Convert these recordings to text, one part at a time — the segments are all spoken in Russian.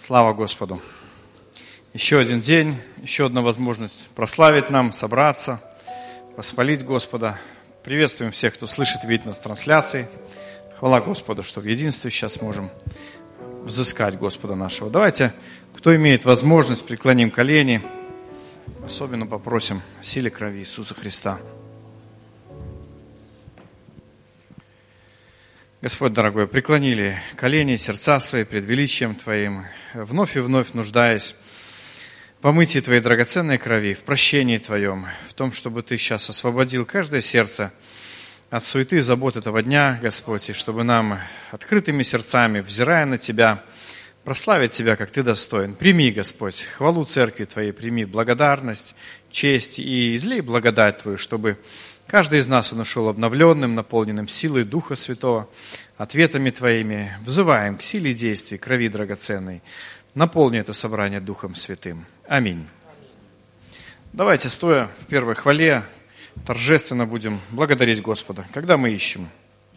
Слава Господу! Еще один день, еще одна возможность прославить нам, собраться, восхвалить Господа. Приветствуем всех, кто слышит и видит нас в трансляции. Хвала Господу, что в единстве сейчас можем взыскать Господа нашего. Давайте, кто имеет возможность, преклоним колени. Особенно попросим о силе крови Иисуса Христа. Господь, дорогой, преклонили колени, сердца свои пред величием Твоим, вновь и вновь нуждаясь в омытии Твоей драгоценной крови, в прощении Твоем, в том, чтобы Ты сейчас освободил каждое сердце от суеты и забот этого дня, Господь, и чтобы нам открытыми сердцами, взирая на Тебя, прославить Тебя, как Ты достоин. Прими, Господь, хвалу Церкви Твоей, прими благодарность, честь и излей благодать Твою, чтобы каждый из нас ушел обновленным, наполненным силой Духа Святого, ответами Твоими. Взываем к силе действий, крови драгоценной. Наполни это собрание Духом Святым. Аминь. Давайте, стоя в первой хвале, торжественно будем благодарить Господа, когда мы ищем.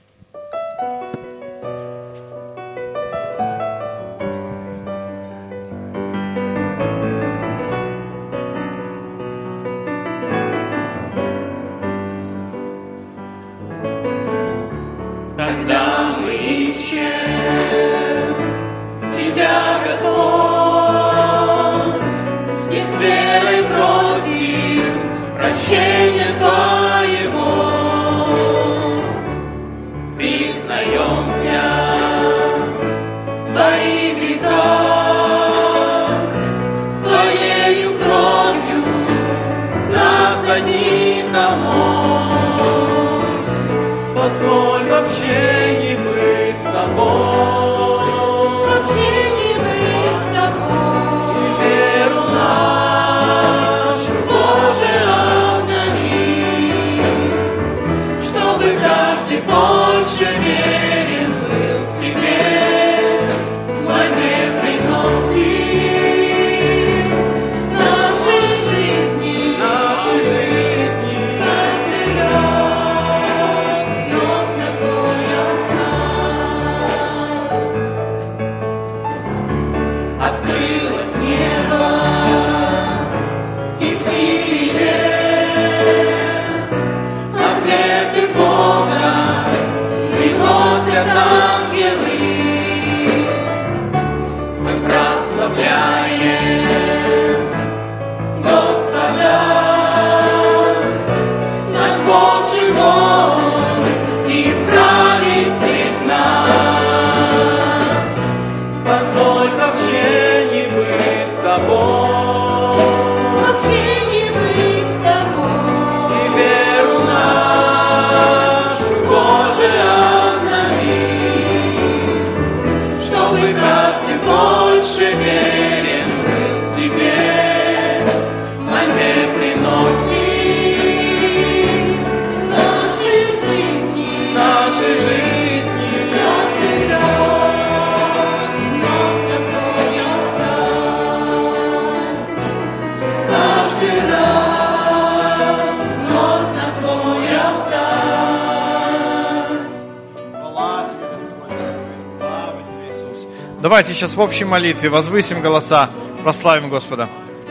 Давайте сейчас в общей молитве возвысим голоса, прославим Господа.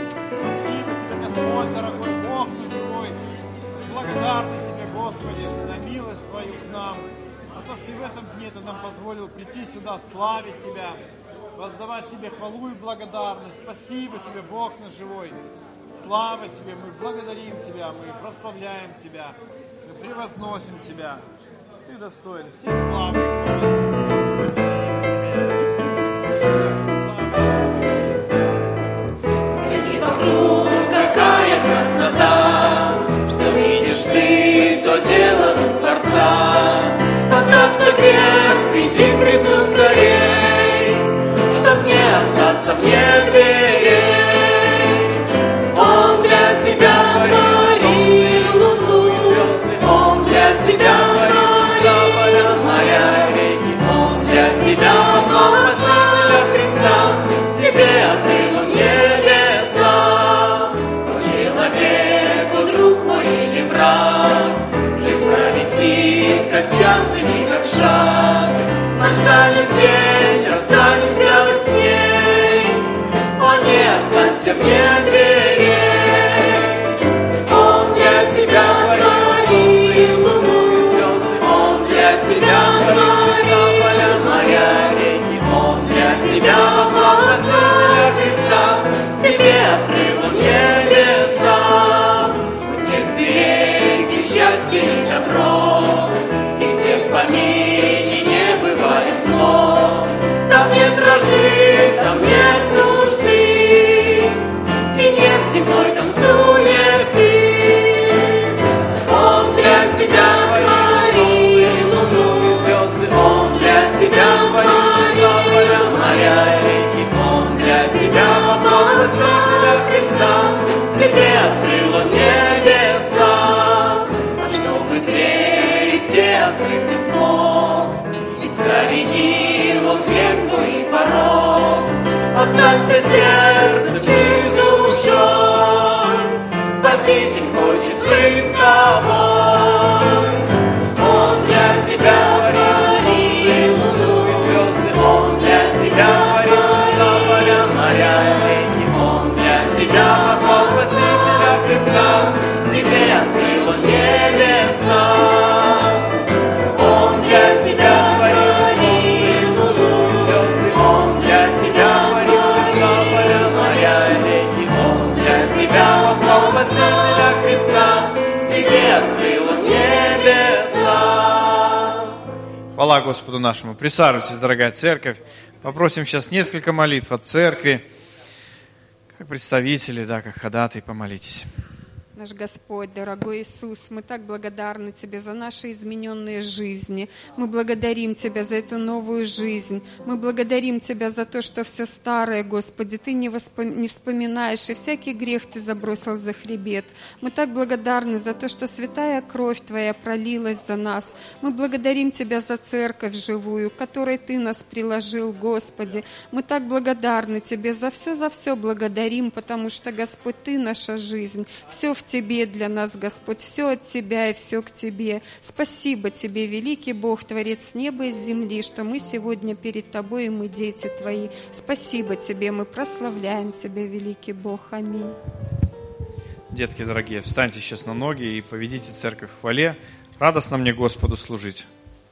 Спасибо Тебе, Господь, дорогой Бог наш живой. Благодарны Тебе, Господи, за милость Твою к нам, за то, что и в этом дне Ты нам позволил прийти сюда, славить Тебя, воздавать Тебе хвалу и благодарность. Спасибо Тебе, Бог наш живой. Слава Тебе, мы благодарим Тебя, мы прославляем Тебя, мы превозносим Тебя. Ты достоин всей славы и хвалы. Спасибо. Взгляни вокруг, какая красота, что видишь ты, то дело рук Творца. Поставь свой грех, приди к Христу скорей, чтоб не остаться вне дверей. Он для тебя творил луну, Он для тебя творил моря, Он для тебя тебе открыл небеса. Человеку, друг мой или враг, жизнь пролетит, как час и не как шаг. Настанет день, расстанемся во сне, бойся мне дверей. Он для тебя творил и луну и звезды, Он для тебя творил поля, моря, реки, Он для тебя послал Спасителя Христа, тебе открыл Он небеса. У всех дверей, где счастье и добро, и где в помине не бывает зло. Там нет вражды, там нет нужды, и нет земной там суеты. Он для тебя творил луну и звезды, Он для тебя творил поля, моря и реки, Он для тебя послал Спасителя Христа, тебе открыл Он небеса. А чтобы двери те открыть не смог, искоренил Он грех твой и порок. Останься сердцем чист душой, Спаситель хочет быть с тобой. Он для тебя творил луну и звезды, Он для тебя творил поля, моря и реки, Он для тебя послал Спасителя Христа, тебе открыл Он небеса. Он для тебя творил луну и звезды, Он для тебя творил поля, моря и реки, Он для тебя послал Спасителя Христа, тебе открыл Он небеса. Хвала Господу нашему. Присаживайтесь, дорогая церковь. Попросим сейчас несколько молитв от церкви. Как представители, да, как ходатаи, помолитесь. Наш Господь, дорогой Иисус, мы так благодарны Тебе за наши измененные жизни. Мы благодарим Тебя за эту новую жизнь. Мы благодарим Тебя за то, что все старое, Господи, Ты не вспоминаешь, и всякий грех Ты забросил за хребет. Мы так благодарны за то, что святая кровь Твоя пролилась за нас. Мы благодарим Тебя за церковь живую, к которой Ты нас приложил, Господи. Мы так благодарны Тебе за все благодарим, потому что, Господь, Ты наша жизнь. Все в Тебе для нас, Господь, все от Тебя и все к Тебе. Спасибо Тебе, великий Бог, Творец неба и земли, что мы сегодня перед Тобой, и мы дети Твои. Спасибо Тебе, мы прославляем Тебя, великий Бог. Аминь. Детки дорогие, встаньте сейчас на ноги и поведите церковь в хвале. Радостно мне Господу служить.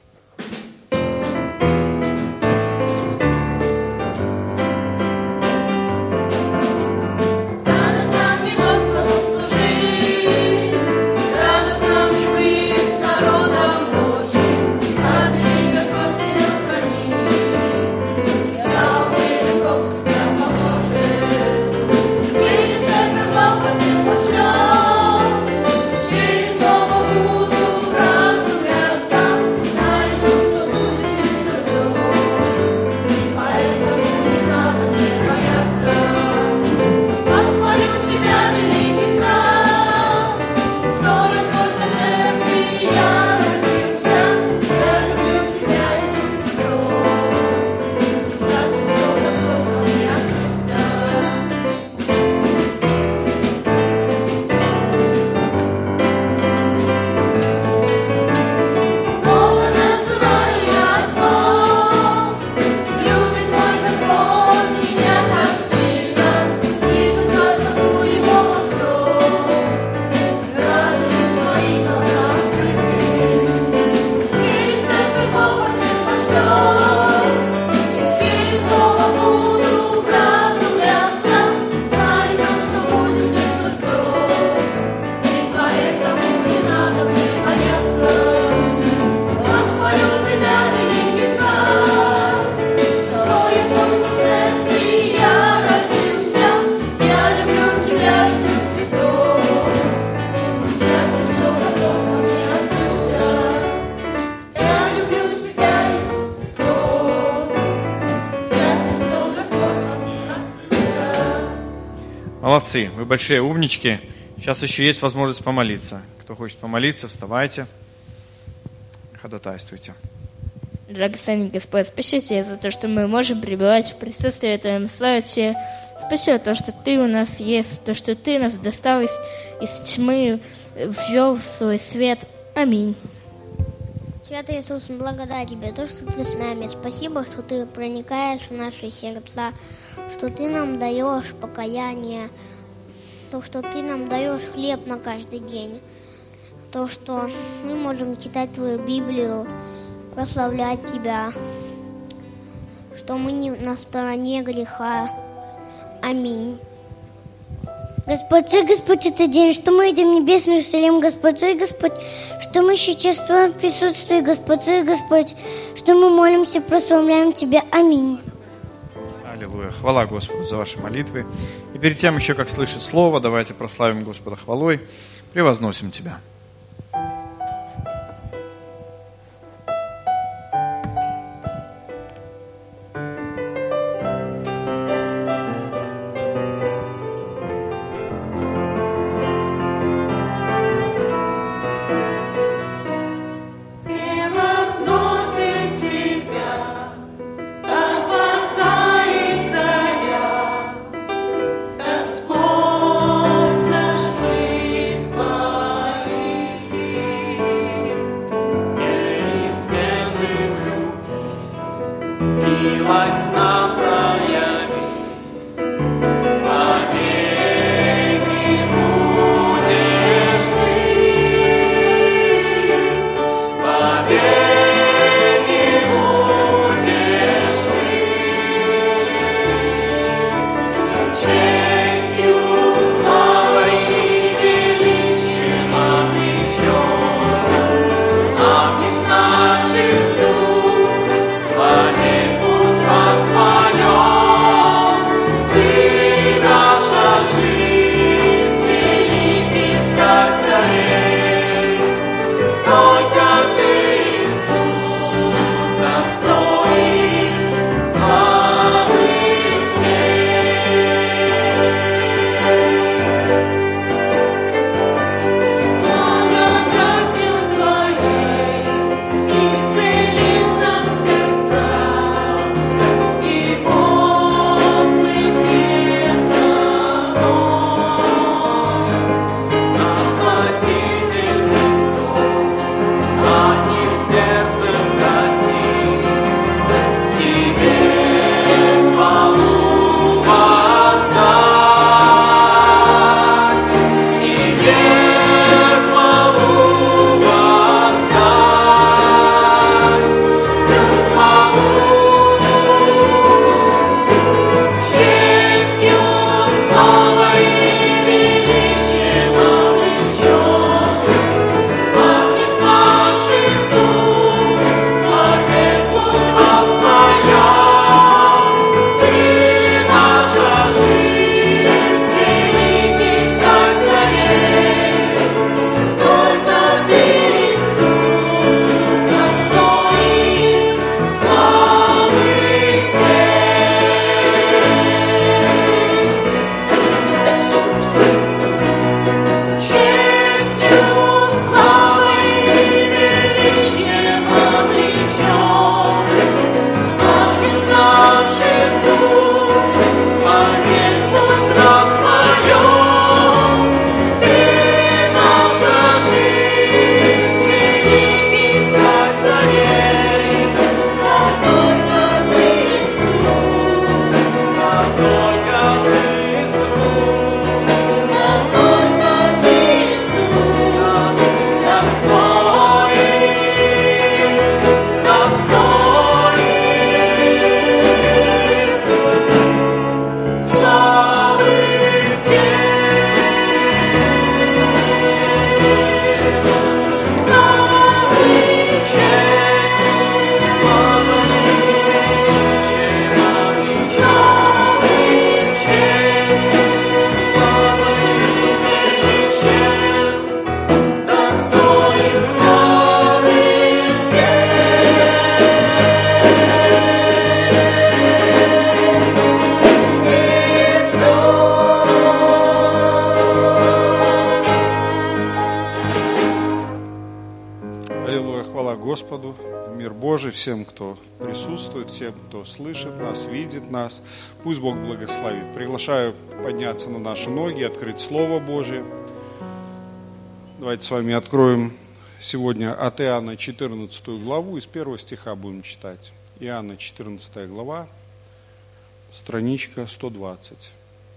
Молодцы, вы большие умнички. Сейчас еще есть возможность помолиться. Кто хочет помолиться, вставайте, ходатайствуйте. Драгоценный Господь, спасибо Тебе за то, что мы можем пребывать в присутствии Твоем. Слава Тебе. Спасибо за то, что Ты у нас есть, то, что Ты нас достал из тьмы, ввел в свой свет. Аминь. Святый Иисус, мы благодарим Тебя, то, что Ты с нами. Спасибо, что Ты проникаешь в наши сердца. что Ты нам даешь покаяние, то, что Ты нам даешь хлеб на каждый день, то, что мы можем читать Твою Библию, прославлять Тебя, что мы не на стороне греха. Аминь. Господь, это день, что мы идем в небесный Иерусалим, Господь, что мы сейчас в Твоем присутствии, Господь, что мы молимся, прославляем Тебя. Аминь. Аллилуйя. Хвала Господу за ваши молитвы. И перед тем еще, как слышит Слово, давайте прославим Господа хвалой, превозносим Тебя. Господу, мир Божий всем, кто присутствует, всем, кто слышит нас, видит нас. Пусть Бог благословит. Приглашаю подняться на наши ноги, открыть Слово Божие. Давайте с вами откроем сегодня от Иоанна 14 главу, из 1 стиха будем читать. Иоанна 14 глава, страничка 120.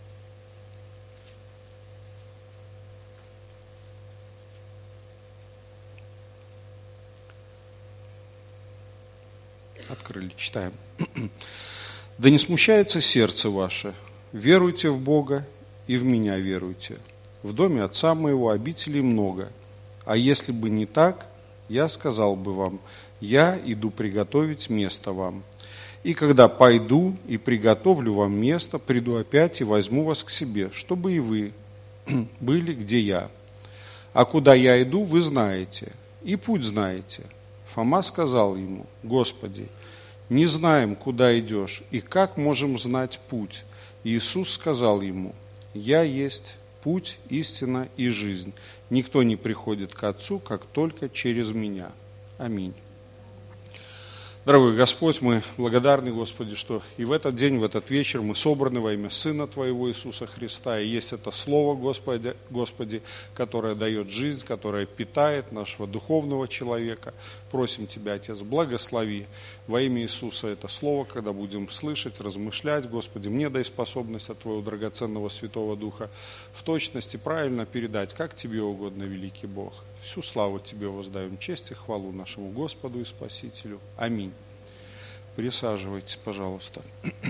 Открыли, читаем. «Да не смущается сердце ваше, веруйте в Бога и в меня веруйте. В доме Отца моего обителей много, а если бы не так, я сказал бы вам, я иду приготовить место вам. И когда пойду и приготовлю вам место, приду опять и возьму вас к себе, чтобы и вы были, где я. А куда я иду, вы знаете, и путь знаете». Фома сказал ему: «Господи, не знаем, куда идешь, и как можем знать путь?» Иисус сказал ему: «Я есть путь, истина и жизнь. Никто не приходит к Отцу, как только через Меня». Аминь. Дорогой Господь, мы благодарны, Господи, что и в этот день, в этот вечер мы собраны во имя Сына Твоего Иисуса Христа. И есть это Слово, Господи, которое дает жизнь, которое питает нашего духовного человека. Просим Тебя, Отец, благослови во имя Иисуса это Слово, когда будем слышать, размышлять. Господи, мне дай способность от Твоего драгоценного Святого Духа в точности правильно передать, как Тебе угодно, великий Бог. Всю славу Тебе воздаем, честь и хвалу нашему Господу и Спасителю. Аминь. Присаживайтесь, пожалуйста.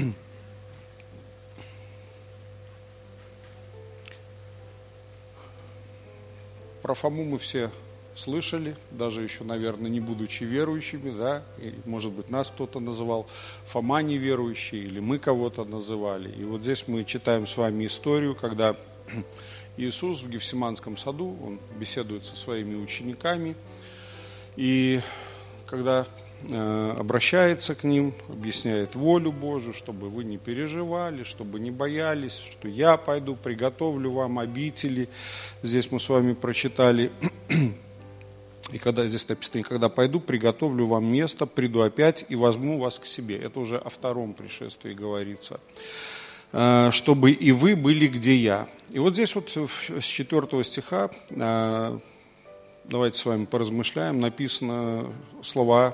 Про Фому мы все слышали, даже еще, наверное, не будучи верующими, да, и, может быть, нас кто-то называл Фома неверующий, или мы кого-то называли. И вот здесь мы читаем с вами историю, когда Иисус в Гефсиманском саду, он беседует со своими учениками, и когда обращается к ним, объясняет волю Божию, чтобы вы не переживали, чтобы не боялись, что я пойду, приготовлю вам обители. Здесь мы с вами прочитали, и когда здесь написано, когда пойду, приготовлю вам место, приду опять и возьму вас к себе. Это уже о втором пришествии говорится. Чтобы и вы были, где я. И вот здесь вот с 4 стиха, давайте с вами поразмышляем, написано слова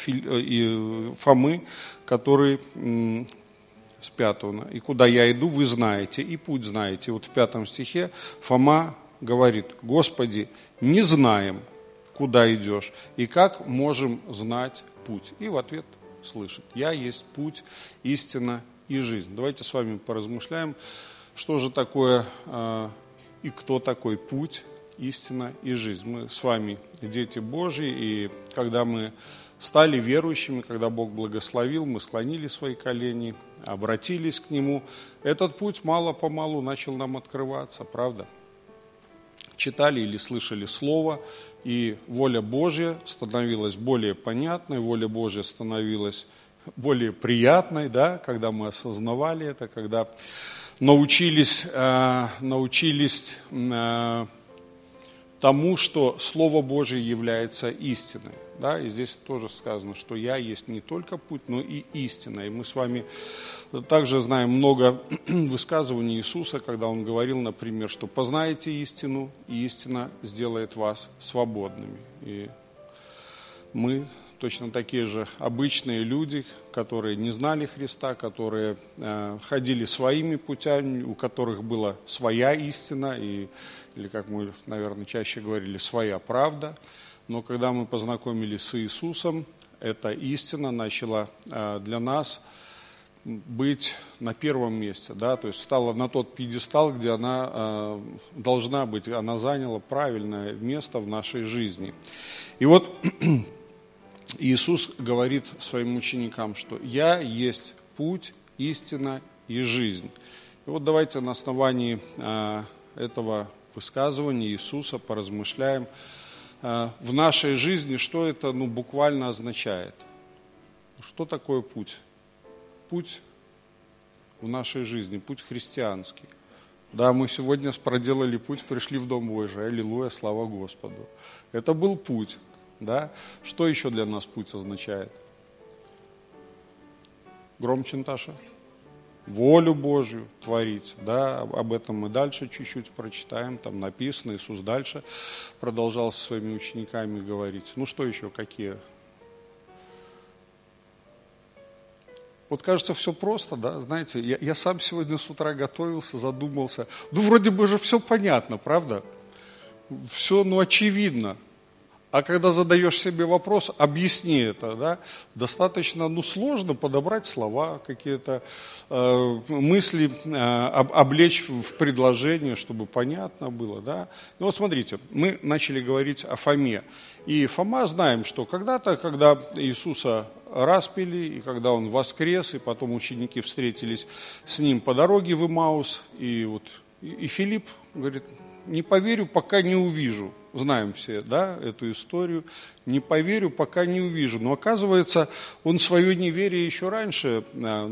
Фомы, который с 5. «И куда я иду, вы знаете, и путь знаете». Вот в 5 стихе Фома говорит: «Господи, не знаем, куда идешь, и как можем знать путь?» И в ответ слышит: «Я есть путь, истина и жизнь». Давайте с вами поразмышляем, что же такое и кто такой путь, истина и жизнь. Мы с вами дети Божьи, и когда мы стали верующими, когда Бог благословил, мы склонили свои колени, обратились к Нему, этот путь мало-помалу начал нам открываться, правда? Читали или слышали Слово, и воля Божья становилась более понятной, воля Божья становилась более приятной, да, когда мы осознавали это, когда научились тому, что Слово Божие является истиной. Да? И здесь тоже сказано, что я есть не только путь, но и истина. И мы с вами также знаем много высказываний Иисуса, когда Он говорил, например, что познаете истину, и истина сделает вас свободными. И мы точно такие же обычные люди, которые не знали Христа, которые ходили своими путями, у которых была своя истина, или, как мы, наверное, чаще говорили, своя правда. Но когда мы познакомились с Иисусом, эта истина начала для нас быть на первом месте, да, то есть стала на тот пьедестал, где она должна быть, она заняла правильное место в нашей жизни. И вот Иисус говорит своим ученикам, что «Я есть путь, истина и жизнь». И вот давайте на основании этого высказывания Иисуса поразмышляем в нашей жизни, что это буквально означает. Что такое путь? Путь в нашей жизни, путь христианский. Да, мы сегодня проделали путь, пришли в Дом Божий. Аллилуйя, слава Господу. Это был путь. Да? Что еще для нас путь означает? Громче, Наташа. Волю Божью творить. Да? Об этом мы дальше чуть-чуть прочитаем. Там написано, Иисус дальше продолжал со своими учениками говорить. Ну что еще, какие? Вот кажется, все просто, да, знаете, я сам сегодня с утра готовился, задумался. Ну, вроде бы же все понятно, правда? Все, очевидно. А когда задаешь себе вопрос, объясни это, да, достаточно, сложно подобрать слова, какие-то мысли облечь в предложение, чтобы понятно было, да. Ну вот смотрите, мы начали говорить о Фоме. И Фома, знаем, что когда-то, когда Иисуса распяли, и когда Он воскрес, и потом ученики встретились с Ним по дороге в Имаус, и Филипп говорит: не поверю, пока не увижу. Знаем все, да, эту историю. Не поверю, пока не увижу. Но оказывается, он свое неверие еще раньше,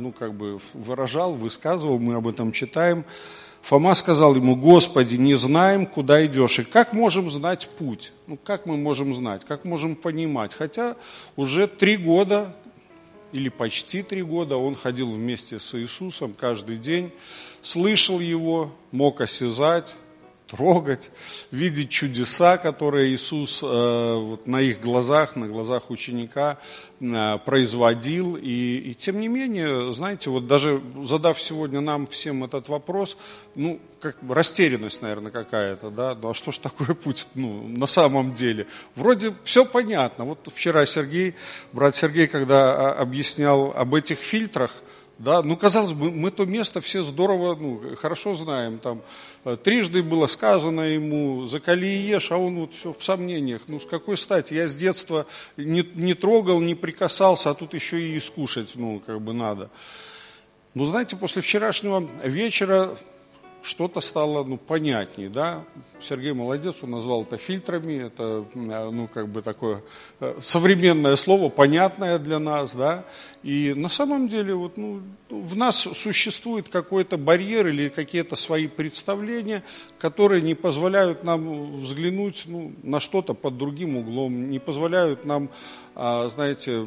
выражал, высказывал, мы об этом читаем. Фома сказал ему: Господи, не знаем, куда идешь. И как можем знать путь? Как мы можем знать? Как можем понимать? Хотя уже 3 года, или почти 3 года он ходил вместе с Иисусом каждый день, слышал Его, мог осязать, трогать, видеть чудеса, которые Иисус на их глазах, на глазах ученика производил. И тем не менее, знаете, даже задав сегодня нам всем этот вопрос, как растерянность, наверное, какая-то, да, а что ж такое путь, на самом деле? Вроде все понятно. Вот вчера брат Сергей, когда объяснял об этих фильтрах, да, казалось бы, мы то место все здорово, хорошо знаем, там 3 было сказано ему: закали и ешь, а он все в сомнениях. С какой стати? Я с детства не трогал, не прикасался, а тут еще и искушать, надо. Знаете, после вчерашнего вечера что-то стало, понятнее, да. Сергей молодец, он назвал это фильтрами, это, такое современное слово, понятное для нас, да. И на самом деле, в нас существует какой-то барьер или какие-то свои представления, которые не позволяют нам взглянуть, на что-то под другим углом, не позволяют нам, знаете,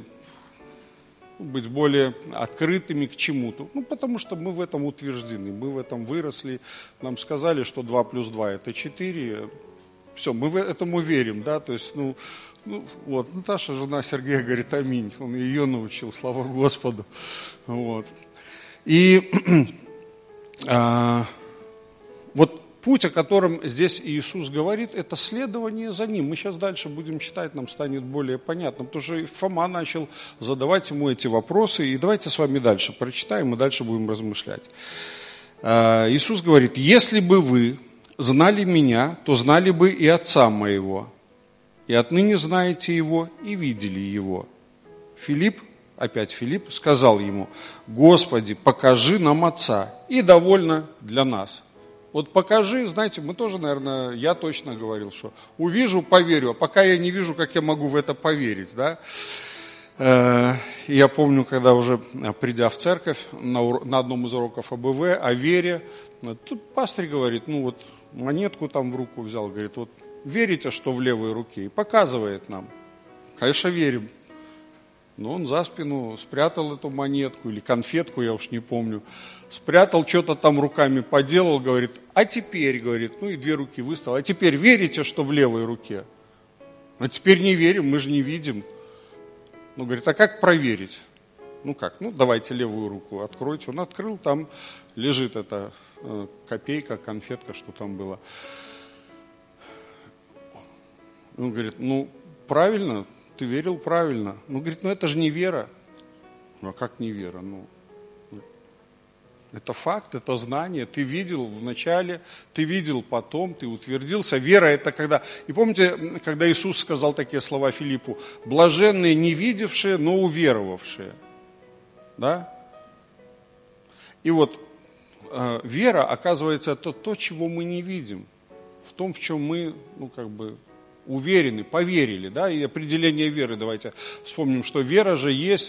быть более открытыми к чему-то. Потому что мы в этом утверждены, мы в этом выросли. Нам сказали, что 2 + 2 – это 4. Все, мы этому верим, да, то есть, Наташа, жена Сергея, говорит: аминь. Он ее научил, слава Господу. И путь, о котором здесь Иисус говорит, это следование за Ним. Мы сейчас дальше будем читать, нам станет более понятно, потому что Фома начал задавать ему эти вопросы. И давайте с вами дальше прочитаем, и дальше будем размышлять. Иисус говорит: если бы вы знали Меня, то знали бы и Отца Моего, и отныне знаете Его и видели Его. Филипп сказал Ему: Господи, покажи нам Отца, и довольно для нас. Покажи, знаете, мы тоже, наверное, я точно говорил, что увижу, поверю, а пока я не вижу, как я могу в это поверить, да. Я помню, когда уже придя в церковь на одном из уроков АБВ о вере, тут пастырь говорит: монетку там в руку взял, говорит: верите, что в левой руке? И показывает нам. Конечно, верим. Но он за спину спрятал эту монетку или конфетку, я уж не помню. Спрятал, что-то там руками поделал, говорит: а теперь, говорит, и 2 руки выставил. А теперь верите, что в левой руке? А теперь не верим, мы же не видим. Говорит: а как проверить? Как? Давайте левую руку откройте. Он открыл, там лежит эта копейка, конфетка, что там было. Он говорит: правильно, ты верил правильно. Говорит: это же не вера. А как не вера? Это факт, это знание. Ты видел вначале, ты видел потом, ты утвердился. Вера – это когда... И помните, когда Иисус сказал такие слова Филиппу: блаженные не видевшие, но уверовавшие. Да? И вера, оказывается, это то, чего мы не видим. В том, в чем мы, уверены, поверили, да, и определение веры, давайте вспомним, что вера же есть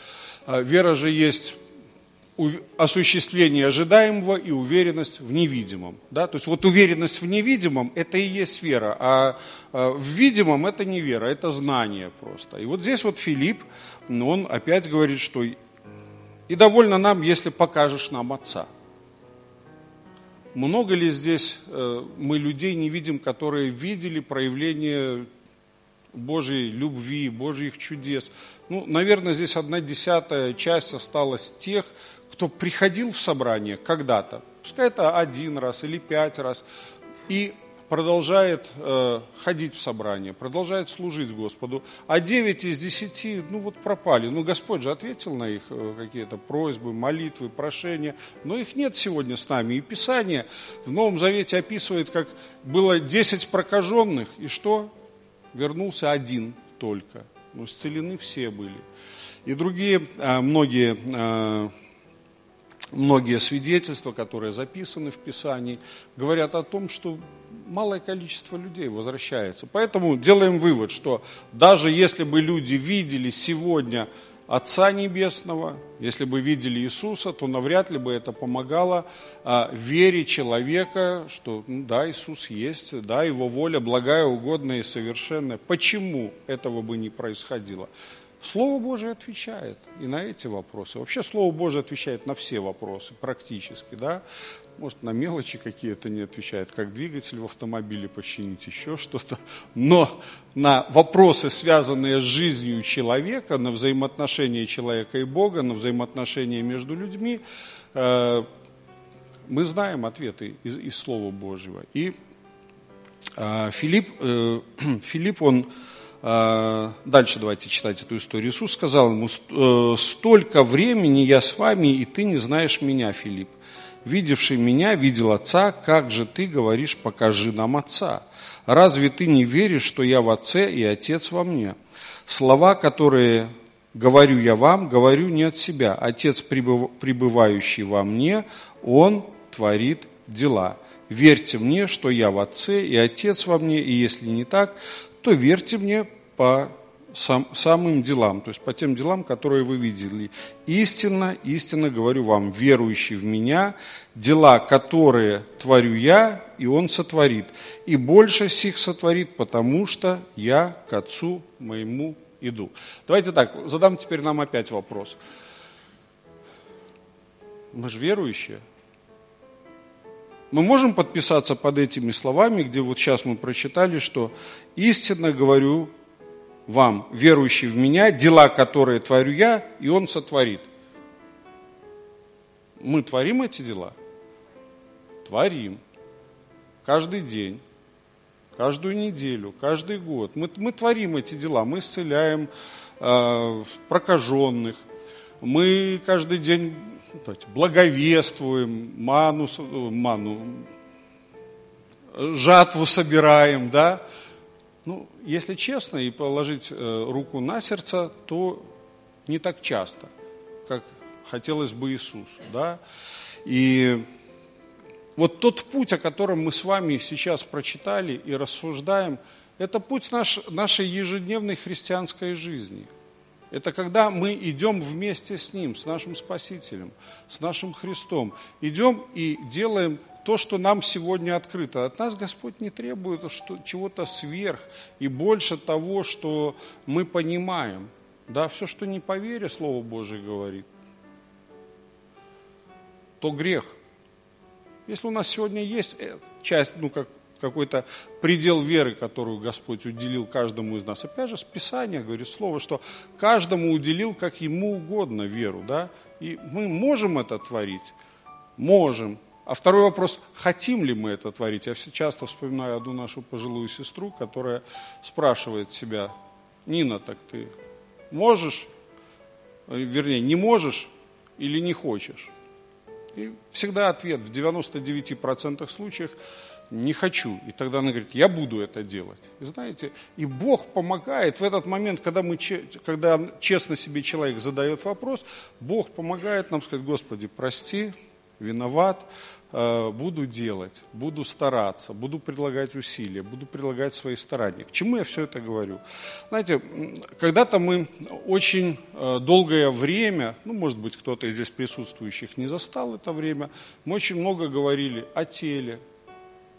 осуществление ожидаемого и уверенность в невидимом, да, то есть уверенность в невидимом – это и есть вера, а в видимом – это не вера, это знание просто. И здесь Филипп, он опять говорит, что и довольно нам, если покажешь нам Отца. Много ли здесь мы людей не видим, которые видели проявление Божьей любви, Божьих чудес. Ну, наверное, здесь 1/10 часть осталась тех, кто приходил в собрание когда-то, пускай это 1 раз или 5 раз, и продолжает ходить в собрание, продолжает служить Господу, а 9 из 10, пропали. Господь же ответил на их какие-то просьбы, молитвы, прошения, но их нет сегодня с нами. И Писание в Новом Завете описывает, как было 10 прокаженных, и что? Вернулся 1 только. Исцелены все были. И другие, многие свидетельства, которые записаны в Писании, говорят о том, что малое количество людей возвращается. Поэтому делаем вывод, что даже если бы люди видели сегодня Отца Небесного, если бы видели Иисуса, то навряд ли бы это помогало вере человека, что да, Иисус есть, да, Его воля благая, угодная и совершенная. Почему этого бы не происходило? Слово Божие отвечает и на эти вопросы. Вообще Слово Божие отвечает на все вопросы практически, да. Может, на мелочи какие-то не отвечает, как двигатель в автомобиле починить, еще что-то. Но на вопросы, связанные с жизнью человека, на взаимоотношения человека и Бога, на взаимоотношения между людьми, мы знаем ответы из Слова Божьего. И Филипп, он... Дальше давайте читать эту историю. Иисус сказал ему: «Столько времени я с вами, и ты не знаешь меня, Филипп. Видевший меня, видел Отца, как же ты говоришь, покажи нам Отца? Разве ты не веришь, что я в Отце и Отец во мне? Слова, которые говорю я вам, говорю не от себя. Отец, пребывающий во мне, Он творит дела. Верьте мне, что я в Отце и Отец во мне, и если не так, то верьте мне по самым делам, то есть по тем делам, которые вы видели. Истинно, истинно говорю вам, верующий в меня, дела, которые творю я, и он сотворит. И больше сих сотворит, потому что я к Отцу моему иду». Давайте так, задам теперь нам опять вопрос. Мы же верующие. Мы можем подписаться под этими словами, где вот сейчас мы прочитали, что истинно говорю вам, верующий в меня, дела, которые творю я, и он сотворит. Мы творим эти дела? Творим. Каждый день, каждую неделю, каждый год. Мы творим эти дела, мы исцеляем прокаженных, мы каждый день благовествуем, жатву собираем, да. Если честно и положить руку на сердце, то не так часто, как хотелось бы Иисусу, да. И вот тот путь, о котором мы с вами сейчас прочитали и рассуждаем, это путь нашей ежедневной христианской жизни. Это когда мы идем вместе с Ним, с нашим Спасителем, с нашим Христом. Идем и делаем то, что нам сегодня открыто. От нас Господь не требует чего-то сверх и больше того, что мы понимаем. Да, все, что не по вере, Слово Божие говорит, то грех. Если у нас сегодня есть часть, какой-то предел веры, которую Господь уделил каждому из нас. Опять же, Писание говорит слово, что каждому уделил, как ему угодно, веру. Да? И мы можем это творить? Можем. А второй вопрос, хотим ли мы это творить? Я часто вспоминаю одну нашу пожилую сестру, которая спрашивает себя: Нина, так ты можешь, вернее, не можешь или не хочешь? И всегда ответ в 99% случаев: не хочу. И тогда она говорит: я буду это делать. И знаете, и Бог помогает в этот момент, когда честно себе человек задает вопрос, Бог помогает нам сказать: Господи, прости, виноват, буду делать, буду стараться, буду предлагать усилия, буду предлагать свои старания. К чему я все это говорю? Знаете, когда-то мы очень долгое время, может быть, кто-то из здесь присутствующих не застал это время, мы очень много говорили о теле,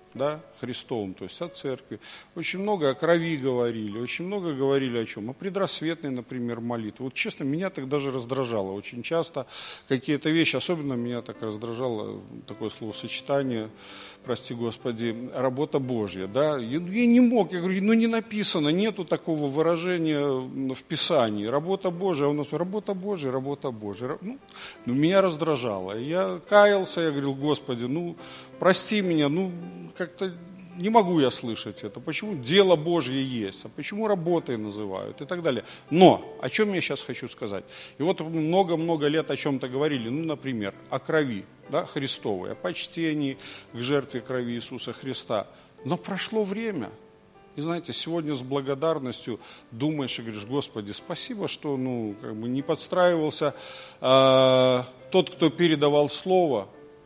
да, Христовым, то есть о церкви. Очень много о крови говорили, очень много говорили о чем? О предрассветной, например, молитве. Вот честно, меня так даже раздражало очень часто какие-то вещи, особенно меня так раздражало такое словосочетание, прости Господи, работа Божья, да. Я не мог, я говорю, не написано, нету такого выражения в Писании. Работа Божья, а у нас работа Божья, работа Божья. Меня раздражало. Я каялся, я говорил, Господи, прости меня, как-то не могу я слышать это. Почему дело Божье есть, а почему работой называют и так далее. Но, о чем я сейчас хочу сказать. И вот много-много лет о чем-то говорили, например, о крови, да, Христовой, о почтении к жертве крови Иисуса Христа. Но прошло время. И знаете, сегодня с благодарностью думаешь и говоришь, Господи, спасибо, что не подстраивался тот, кто передавал слово,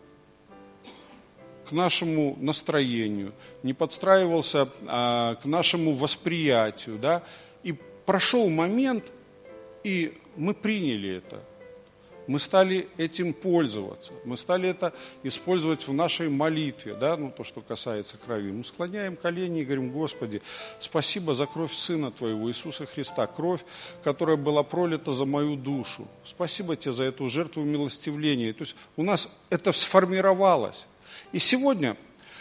к нашему настроению, не подстраивался к нашему восприятию, да, и прошел момент, и мы приняли это, мы стали этим пользоваться, мы стали это использовать в нашей молитве, да, то, что касается крови. Мы склоняем колени и говорим, Господи, спасибо за кровь Сына Твоего, Иисуса Христа, кровь, которая была пролита за мою душу. Спасибо Тебе за эту жертву милостивления. То есть у нас это сформировалось. И сегодня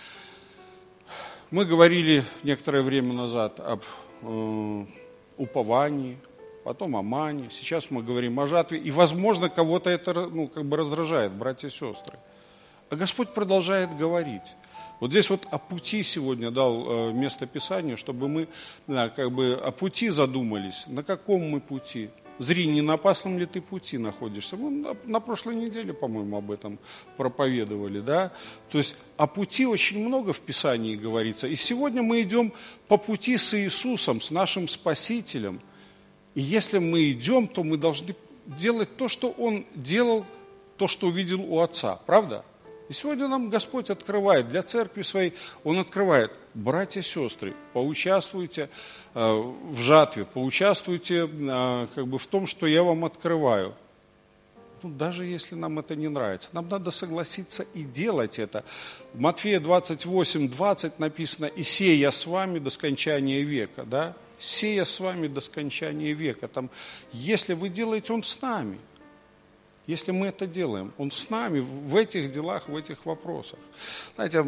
мы говорили некоторое время назад об уповании, потом о мане, сейчас мы говорим о жатве, и, возможно, кого-то это раздражает, братья и сестры. А Господь продолжает говорить. Вот здесь вот о пути сегодня дал место Писания, чтобы мы о пути задумались, на каком мы пути. Зри, не на опасном ли ты пути находишься? Мы на прошлой неделе, по-моему, об этом проповедовали, да? То есть о пути очень много в Писании говорится. И сегодня мы идем по пути с Иисусом, с нашим Спасителем. И если мы идем, то мы должны делать то, что Он делал, то, что увидел у Отца, правда? И сегодня нам Господь открывает, для церкви своей Он открывает, братья и сестры, поучаствуйте в жатве, поучаствуйте в том, что я вам открываю. Даже если нам это не нравится, нам надо согласиться и делать это. В Матфея 28:20 написано, «И сея с вами до скончания века». Да? «Сея с вами до скончания века». Там, если вы делаете, Он с нами. Если мы это делаем, Он с нами в этих делах, в этих вопросах. Знаете,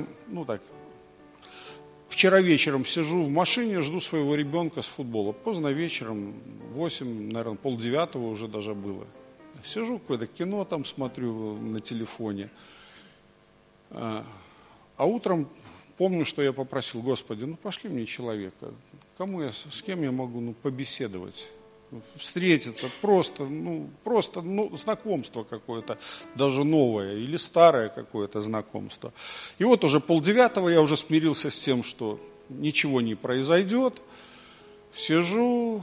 вчера вечером сижу в машине, жду своего ребенка с футбола. Поздно вечером, 8, наверное, 8:30 уже даже было. Сижу, какое-то кино там смотрю на телефоне. А утром помню, что я попросил, Господи, пошли мне человека. С кем я могу побеседовать? Встретиться, просто знакомство какое-то, даже новое или старое какое-то знакомство. И вот уже 8:30 я уже смирился с тем, что ничего не произойдет. Сижу,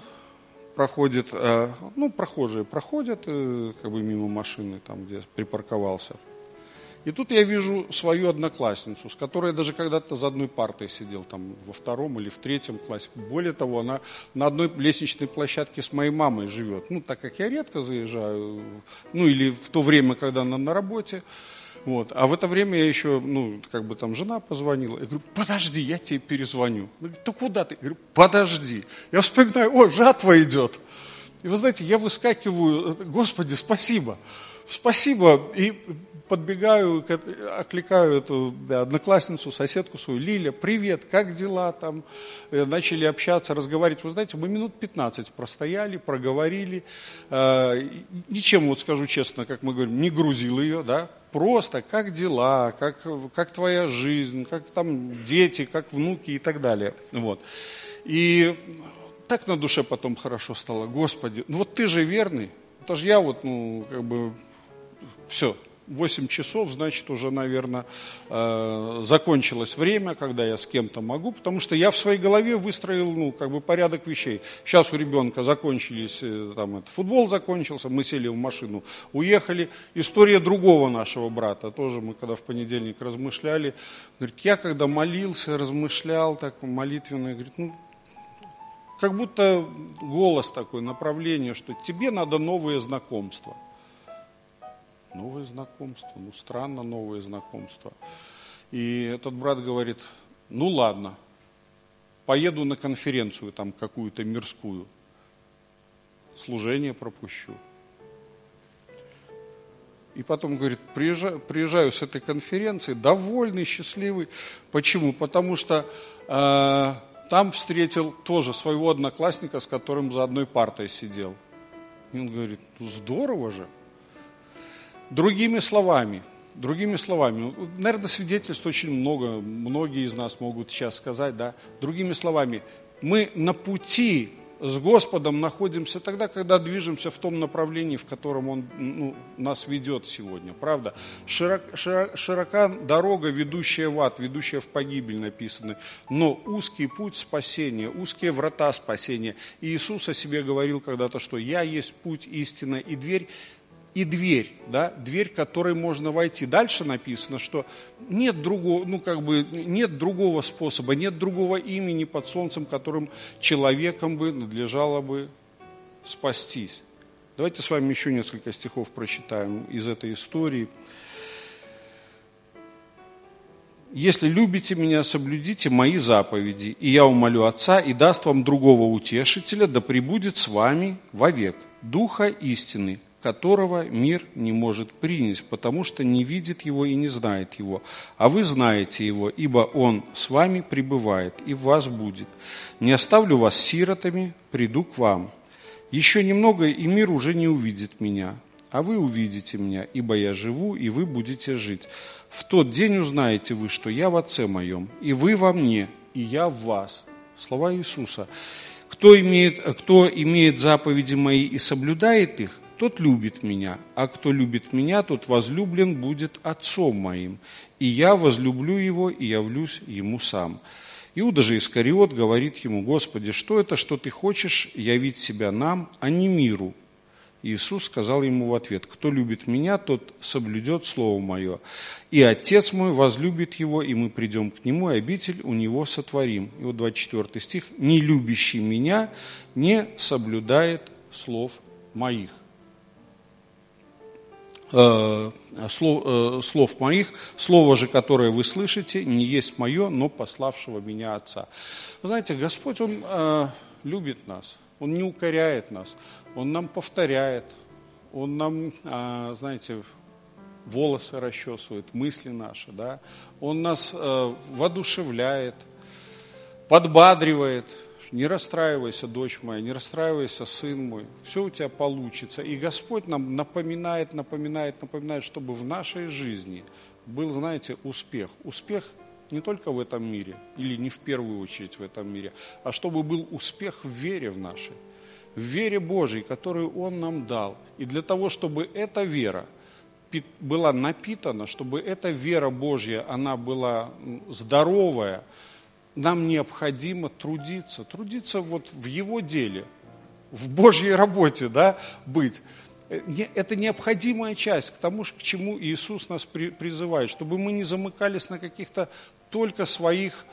прохожие проходят мимо машины, там, где припарковался. И тут я вижу свою одноклассницу, с которой я даже когда-то за одной партой сидел, там, во 2 или в 3 классе. Более того, она на одной лестничной площадке с моей мамой живет. Так как я редко заезжаю, или в то время, когда она на работе. Вот. А в это время я еще, там жена позвонила. Я говорю, подожди, я тебе перезвоню. Она говорит, да куда ты? Я говорю, подожди. Я вспоминаю, жатва идет. И вы знаете, я выскакиваю, Господи, спасибо. Спасибо. И подбегаю, окликаю эту одноклассницу, соседку свою, Лиля, привет, как дела там? Начали общаться, разговаривать. Вы знаете, мы минут 15 простояли, проговорили. Ничем, скажу честно, как мы говорим, не грузил ее, да? Просто как дела, как твоя жизнь, как там дети, как внуки и так далее. Вот. И так на душе потом хорошо стало. Господи, ты же верный. Это же я все. 8 часов, значит, уже, наверное, закончилось время, когда я с кем-то могу, потому что я в своей голове выстроил, порядок вещей. Сейчас у ребенка закончились, футбол закончился, мы сели в машину, уехали. История другого нашего брата, тоже мы когда в понедельник размышляли, говорит, я когда молился, размышлял так молитвенно, говорит, как будто голос такой, направление, что тебе надо новые знакомства. Новые знакомства, странно новые знакомства. И этот брат говорит, ну ладно, поеду на конференцию там какую-то мирскую, служение пропущу. И потом, говорит, приезжаю с этой конференции, довольный, счастливый. Почему? Потому что там встретил тоже своего одноклассника, с которым за одной партой сидел. И он говорит, ну здорово же. Другими словами, наверное, свидетельств очень много, многие из нас могут сейчас сказать, да. Другими словами, мы на пути с Господом находимся тогда, когда движемся в том направлении, в котором Он нас ведет сегодня, правда? Широка дорога, ведущая в ад, ведущая в погибель, написано, но узкий путь спасения, узкие врата спасения. И Иисус о себе говорил когда-то, что «Я есть путь, истина и дверь, да, дверь, которой можно войти». Дальше написано, что нет другого, нет другого способа, нет другого имени под солнцем, которым человеком бы надлежало бы спастись. Давайте с вами еще несколько стихов прочитаем из этой истории. «Если любите меня, соблюдите мои заповеди, и я умолю Отца, и даст вам другого утешителя, да пребудет с вами вовек, Духа истины, которого мир не может принять, потому что не видит его и не знает его. А вы знаете его, ибо он с вами пребывает и в вас будет. Не оставлю вас сиротами, приду к вам. Еще немного, и мир уже не увидит меня, а вы увидите меня, ибо я живу, и вы будете жить. В тот день узнаете вы, что я в Отце моем, и вы во мне, и я в вас». Слова Иисуса. Кто имеет заповеди мои и соблюдает их, тот любит меня, а кто любит меня, тот возлюблен будет Отцом моим, и я возлюблю его и явлюсь ему сам». Иуда же Искариот говорит ему: «Господи, что это, что ты хочешь явить себя нам, а не миру?» Иисус сказал ему в ответ: «Кто любит меня, тот соблюдет слово мое, и Отец мой возлюбит его, и мы придем к нему, и обитель у него сотворим». И вот 24 стих: «Не любящий меня не соблюдает слов моих». Слов моих, слово же, которое вы слышите, не есть мое, но пославшего меня Отца. Вы знаете, Господь, Он любит нас, Он не укоряет нас, Он нам повторяет, Он нам, знаете, волосы расчесывает, мысли наши, да? Он нас воодушевляет, подбадривает. Не расстраивайся, дочь моя, не расстраивайся, сын мой, все у тебя получится. И Господь нам напоминает, чтобы в нашей жизни был, знаете, успех. Успех не только в этом мире, или не в первую очередь в этом мире, а чтобы был успех в вере в нашей, в вере Божьей, которую Он нам дал. И для того, чтобы эта вера была напитана, чтобы эта вера Божья, она была здоровая, нам необходимо трудиться вот в Его деле, в Божьей работе, да, быть. Это необходимая часть к тому, к чему Иисус нас призывает, чтобы мы не замыкались на каких-то только своих,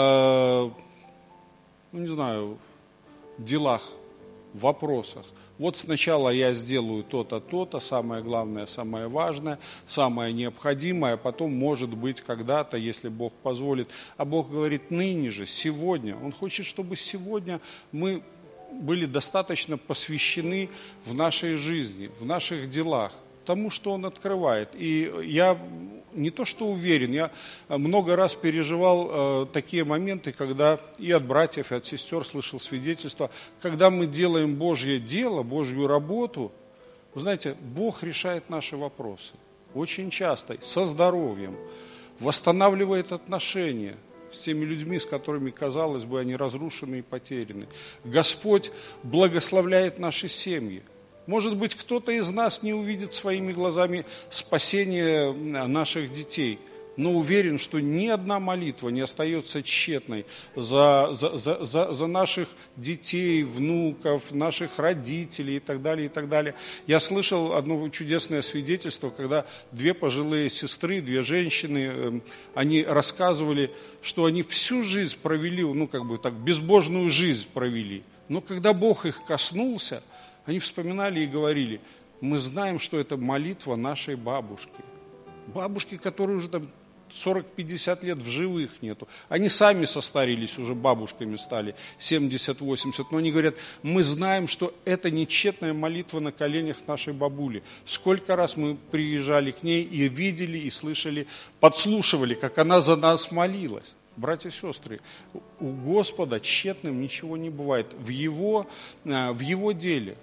делах, вопросах. Вот сначала я сделаю то-то, то-то, самое главное, самое важное, самое необходимое, а потом, может быть, когда-то, если Бог позволит. А Бог говорит: ныне же, сегодня. Он хочет, чтобы сегодня мы были достаточно посвящены в нашей жизни, в наших делах, тому, что Он открывает. И я не то что уверен, я много раз переживал такие моменты, когда и от братьев, и от сестер слышал свидетельства, когда мы делаем Божье дело, Божью работу, вы знаете, Бог решает наши вопросы. Очень часто, со здоровьем, восстанавливает отношения с теми людьми, с которыми, казалось бы, они разрушены и потеряны. Господь благословляет наши семьи. Может быть, кто-то из нас не увидит своими глазами спасение наших детей, но уверен, что ни одна молитва не остается тщетной за наших детей, внуков, наших родителей и так далее, и так далее. Я слышал одно чудесное свидетельство, когда две пожилые сестры, две женщины, они рассказывали, что они всю жизнь провели, безбожную жизнь провели. Но когда Бог их коснулся, они вспоминали и говорили: мы знаем, что это молитва нашей бабушки. Бабушки, которой уже 40-50 лет в живых нету. Они сами состарились, уже бабушками стали, 70-80. Но они говорят, мы знаем, что это не тщетная молитва на коленях нашей бабули. Сколько раз мы приезжали к ней и видели, и слышали, подслушивали, как она за нас молилась. Братья и сестры, у Господа тщетным ничего не бывает. В Его деле,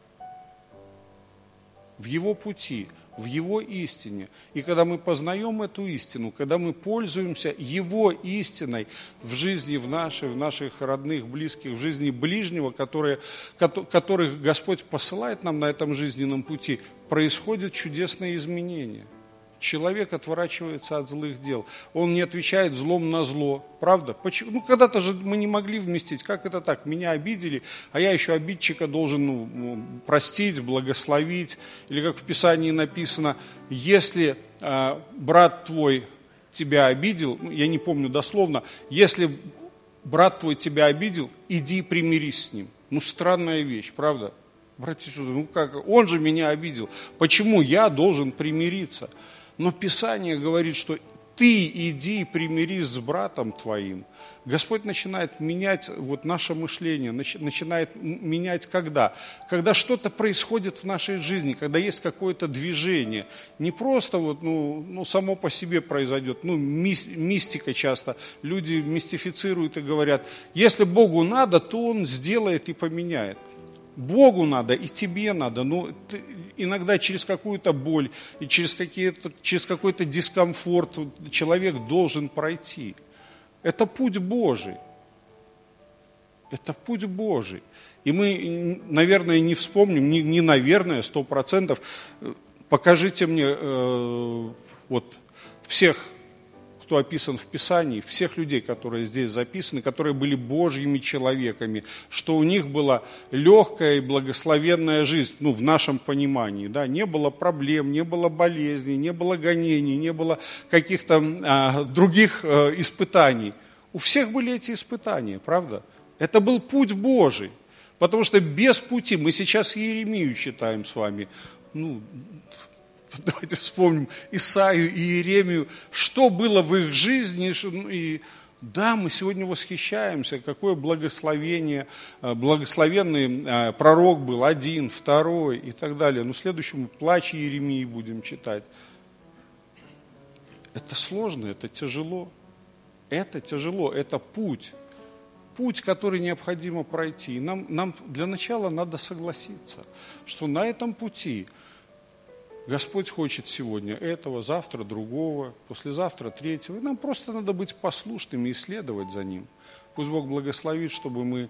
в Его пути, в Его истине. И когда мы познаем эту истину, когда мы пользуемся Его истиной в жизни в наших родных, близких, в жизни ближнего, которых Господь посылает нам на этом жизненном пути, происходят чудесные изменения. Человек отворачивается от злых дел. Он не отвечает злом на зло. Правда? Почему? Когда-то же мы не могли вместить. Как это так? Меня обидели, а я еще обидчика должен простить, благословить. Или как в Писании написано, если брат твой тебя обидел, я не помню дословно, если брат твой тебя обидел, иди примирись с ним. Странная вещь, правда? Братья и сестры, как? Он же меня обидел. Почему я должен примириться? Но Писание говорит, что ты иди примирись с братом твоим. Господь начинает менять наше мышление, начинает менять когда? Когда что-то происходит в нашей жизни, когда есть какое-то движение. Не просто само по себе произойдет, мистика часто. Люди мистифицируют и говорят, если Богу надо, то Он сделает и поменяет. Богу надо, и тебе надо, но иногда через какую-то боль и через какой-то дискомфорт человек должен пройти. Это путь Божий. Это путь Божий. И мы, наверное, не вспомним, не наверное, 100%. Покажите мне всех, кто описан в Писании, всех людей, которые здесь записаны, которые были Божьими человеками, что у них была легкая и благословенная жизнь, в нашем понимании, да, не было проблем, не было болезней, не было гонений, не было каких-то других испытаний. У всех были эти испытания, правда? Это был путь Божий, потому что без пути, мы сейчас Иеремию читаем с вами, давайте вспомним Исаию и Иеремию, что было в их жизни. И да, мы сегодня восхищаемся, какое благословение, благословенный пророк был, один, второй и так далее. Но следующему плач Иеремии будем читать. Это сложно, это тяжело. Это тяжело, это путь. Путь, который необходимо пройти. И нам для начала надо согласиться, что на этом пути Господь хочет сегодня этого, завтра другого, послезавтра третьего. И нам просто надо быть послушными и следовать за Ним. Пусть Бог благословит, чтобы мы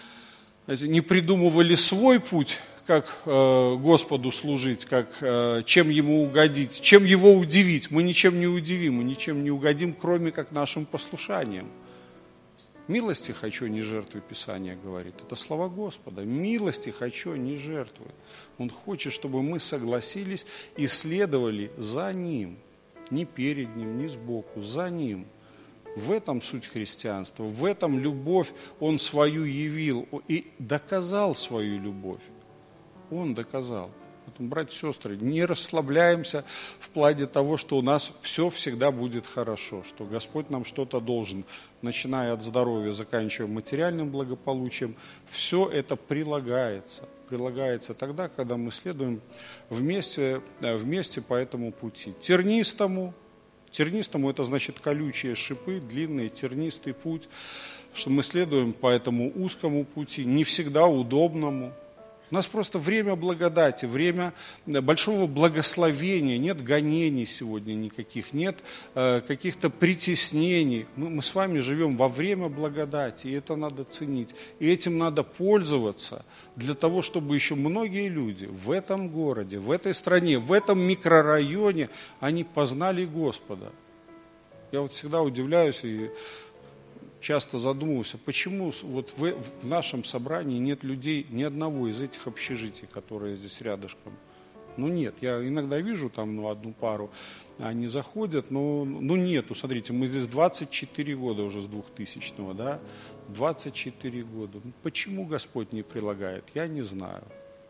не придумывали свой путь, как Господу служить, чем Ему угодить, чем Его удивить. Мы ничем не удивим, мы ничем не угодим, кроме как нашим послушанием. Милости хочу, не жертвы, Писание говорит. Это слова Господа. Милости хочу, не жертвы. Он хочет, чтобы мы согласились и следовали за Ним. Не перед Ним, не сбоку, за Ним. В этом суть христианства, в этом любовь Он свою явил и доказал свою любовь. Он доказал. Поэтому, братья и сестры, не расслабляемся в плане того, что у нас все всегда будет хорошо, что Господь нам что-то должен, начиная от здоровья, заканчивая материальным благополучием. Все это прилагается тогда, когда мы следуем вместе по этому пути. Тернистому это значит колючие шипы, длинный тернистый путь, что мы следуем по этому узкому пути, не всегда удобному. У нас просто время благодати, время большого благословения, нет гонений сегодня никаких, нет каких-то притеснений. Мы с вами живем во время благодати, и это надо ценить. И этим надо пользоваться для того, чтобы еще многие люди в этом городе, в этой стране, в этом микрорайоне, они познали Господа. Я всегда удивляюсь и часто задумывался, почему в нашем собрании нет людей, ни одного из этих общежитий, которые здесь рядышком. Нет, я иногда вижу там одну пару, они заходят, но нету. Смотрите, мы здесь 24 года уже с 2000-го, да? 24 года. Почему Господь не прилагает? Я не знаю.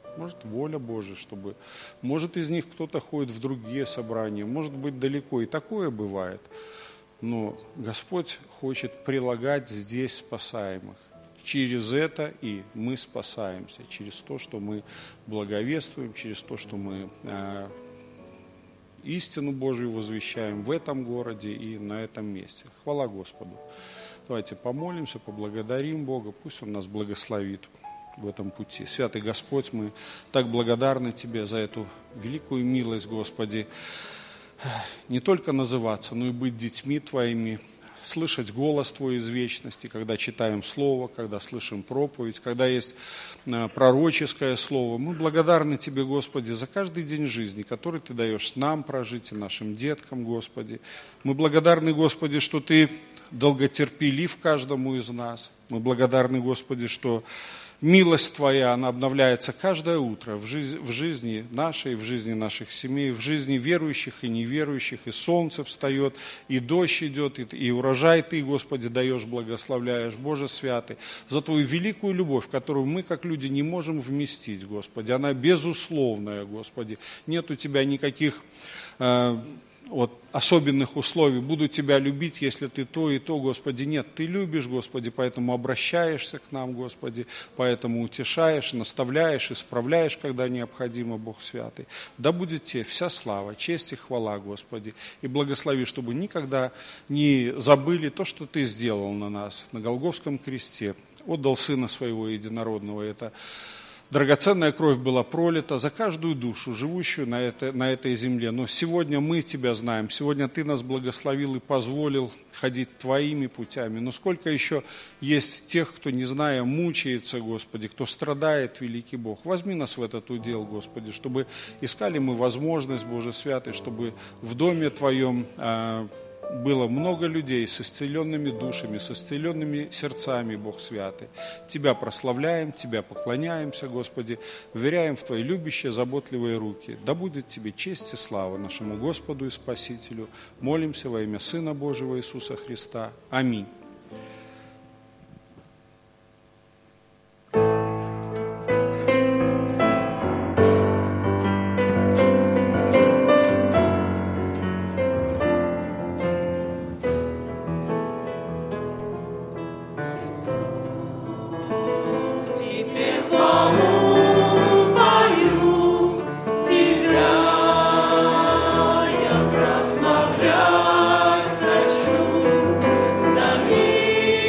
Может, воля Божия, чтобы... Может, из них кто-то ходит в другие собрания, может быть, далеко, и такое бывает. Но Господь хочет прилагать здесь спасаемых. Через это и мы спасаемся, через то, что мы благовествуем, через то, что мы истину Божию возвещаем в этом городе и на этом месте. Хвала Господу. Давайте помолимся, поблагодарим Бога, пусть Он нас благословит в этом пути. Святый Господь, мы так благодарны Тебе за эту великую милость, Господи, не только называться, но и быть детьми Твоими, слышать голос Твой из вечности, когда читаем Слово, когда слышим проповедь, когда есть пророческое Слово. Мы благодарны Тебе, Господи, за каждый день жизни, который Ты даешь нам прожить и нашим деткам, Господи. Мы благодарны, Господи, что Ты долготерпелив каждому из нас. Мы благодарны, Господи, что милость Твоя, она обновляется каждое утро в жизни нашей, в жизни наших семей, в жизни верующих и неверующих, и солнце встает, и дождь идет, и урожай Ты, Господи, даешь, благословляешь, Боже святый, за Твою великую любовь, которую мы, как люди, не можем вместить, Господи, она безусловная, Господи, нет у Тебя никаких особенных условий, буду Тебя любить, если Ты то и то, Господи, нет, Ты любишь, Господи, поэтому обращаешься к нам, Господи, поэтому утешаешь, наставляешь, исправляешь, когда необходимо, Бог святый. Да будет Тебе вся слава, честь и хвала, Господи, и благослови, чтобы никогда не забыли то, что Ты сделал на нас, на Голгофском кресте, отдал Сына Своего Единородного, это драгоценная кровь была пролита за каждую душу, живущую на этой земле. Но сегодня мы Тебя знаем, сегодня Ты нас благословил и позволил ходить Твоими путями. Но сколько еще есть тех, кто, не зная, мучается, Господи, кто страдает, великий Бог. Возьми нас в этот удел, Господи, чтобы искали мы возможность, Боже святый, чтобы в доме Твоем было много людей с исцеленными душами, с исцеленными сердцами, Бог святый. Тебя прославляем, Тебя поклоняемся, Господи, вверяем в Твои любящие, заботливые руки. Да будет Тебе честь и слава нашему Господу и Спасителю. Молимся во имя Сына Божьего Иисуса Христа. Аминь. Прославлять хочу за мир.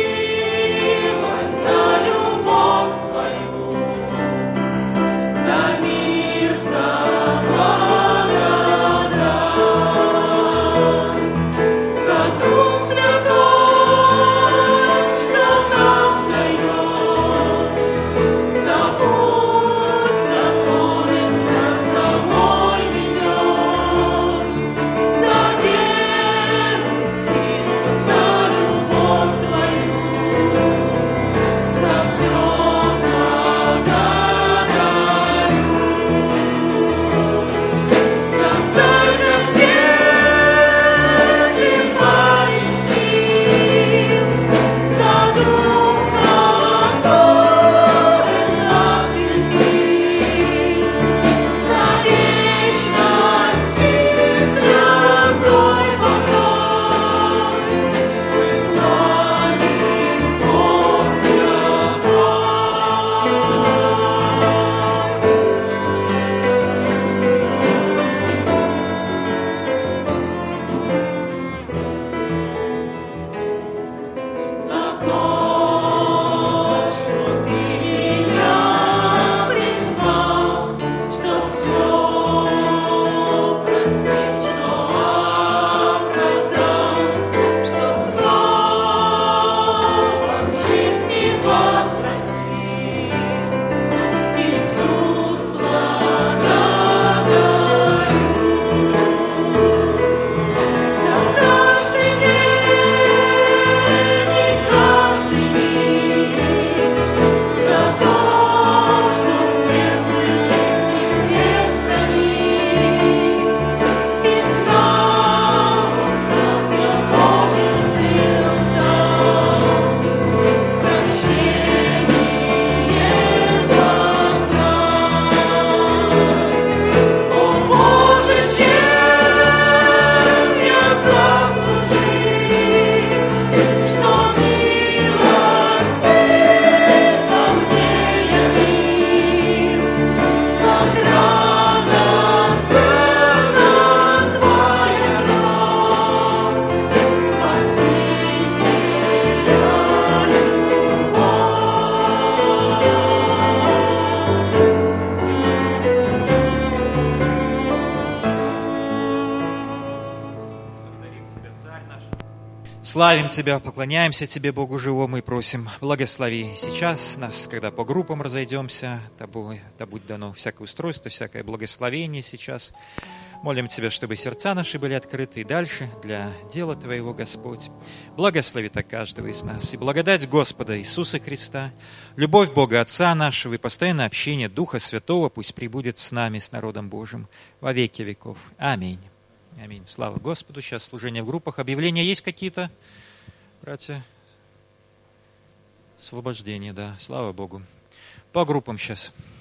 Славим Тебя, поклоняемся Тебе, Богу живому, и просим, благослови сейчас нас, когда по группам разойдемся, да будь дано всякое устройство, всякое благословение сейчас. Молим Тебя, чтобы сердца наши были открыты и дальше для дела Твоего, Господь. Благослови так каждого из нас. И благодать Господа Иисуса Христа, любовь Бога Отца нашего и постоянное общение Духа Святого пусть пребудет с нами, с народом Божьим, во веки веков. Аминь. Аминь. Слава Господу. Сейчас служение в группах. Объявления есть какие-то, братья? Освобождение, да. Слава Богу. По группам сейчас.